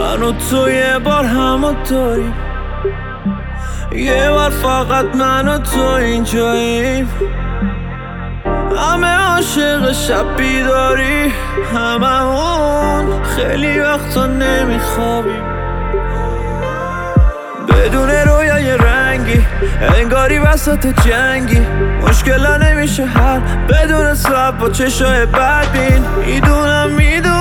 من و تو یه بار همونطوریم، یه بار فقط من و تو اینجاییم. همه عاشق شب بیداری، هممون خیلی وقتا نمیخوابیم. بدون رویای رنگی انگاری وسط جنگی، مشکلا نمیشه حل بدون سب با چشای بدبین. میدونم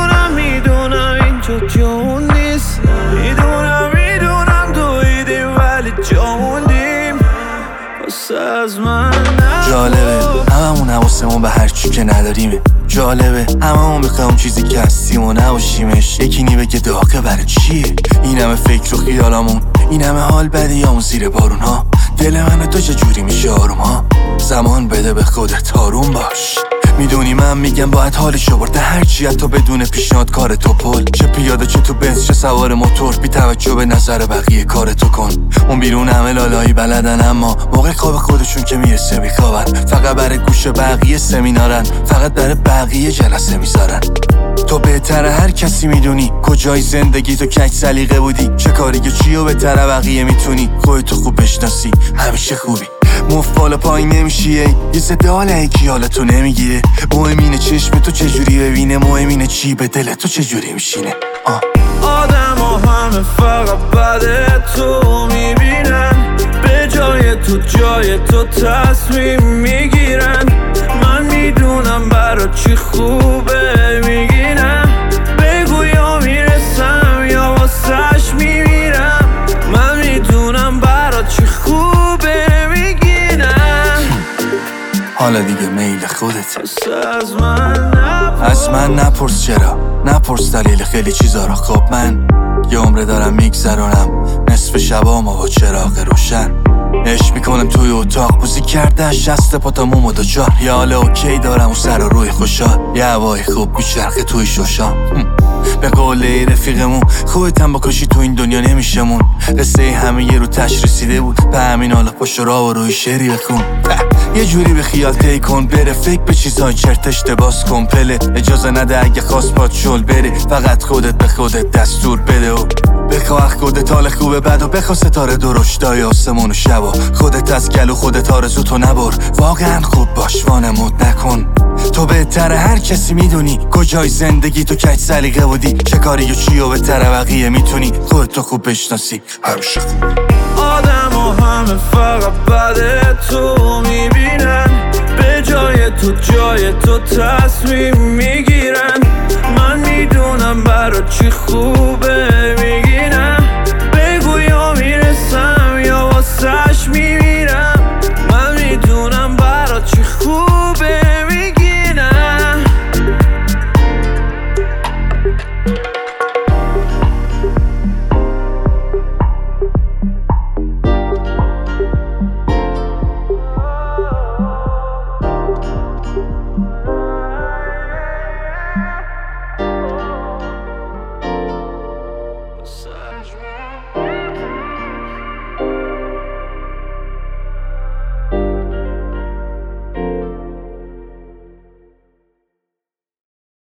اینجا جامون نیست، میدونم دویدیم ولی جاموندیم. واسه از من جالبه هممون حواسمون به هرچی که نداریمه. جالبه هممون بخوایم چیزی که هستیم و نباشیمش. یکی نی بگه داغه برای چیه این همه فکر و خیالامون، این همه حال بدیامون زیر بارون ها. دل من تو چجوری میشه آروم ها؟ زمان بده به خودت آروم باش. میدونی من میگم باید حالشو برده هرچی حتی بدون پیشنهاد کار تو پل. چه پیاده چه تو بنز چه سوار موتور، بی توجه به نظر بقیه کار تو کن. اون بیرون همه لالایی بلدن اما موقع خواب خودشون که میرسه میخوابن. فقط برای گوش بقیه سمینارن، فقط برای بقیه جلسه میذارن. تو بهتره هر کسی میدونی کجای زندگی تو کج سلیقه بودی، چه کاری که چیو بهتره بقیه میتونی. خودتو خوب بشناسی همیشه خوبی، مفت بالا پایین نمیشیه. یه زده حال یکی حالتو نمیگیره. مهم اینه چشم تو چجوری ببینه، مهم اینه چی به دل تو چجوری میشینه. آدم ها همه فقط بده تو میبینن، به جای تو تصمیم میگیرن. من میدونم برا چی خوبه میگینم، بگو یا میرسم یا واسش میمیرم. من میدونم برا چی خوبه میگینم. حالا دیگه میل خودت، از من نپرس چرا، نپرس دلیل خیلی چیزا را. خب من یه عمره دارم میگذرونم نصف شبامو با چراغ روشن. عشق میکنم توی اتاق بوزی کرده شست پاتامو دوچار. یه حال اوکی دارم و سر و روی خوشحال، یه هوای خوب میچرخه توی شوشان. به قول رفیقمون خودتم بکشی تو این دنیا نمیشمون. قصه همه یه رو تش رسیده بود، به همین حالا پشت را و روی شعری بخون. یه جوری به خیال تی کن بره، فکر به چیزای چرتش باز کن پله. اجازه نده اگه خواست پات شل بره، فقط خودت به خودت دستور بده و بخواه خودت حال خوبه بد و بخواه ستاره درشتای آسمون و شبا. خودت از گلو خودت آرزو تو نبر، واقعا خوب باش وانمود نکن. تو بهتره هر کسی میدونی کجای زندگی تو کج سلیقه بودی، چه کاری و چی و بهتره بقیه میتونی. خودت خوب بشناسی همیشه خوب. آدم ها همه فقط بده تو میبینن، به جای تو تصمیم میگیرن. من میدونم برا چی خوبه میگینم.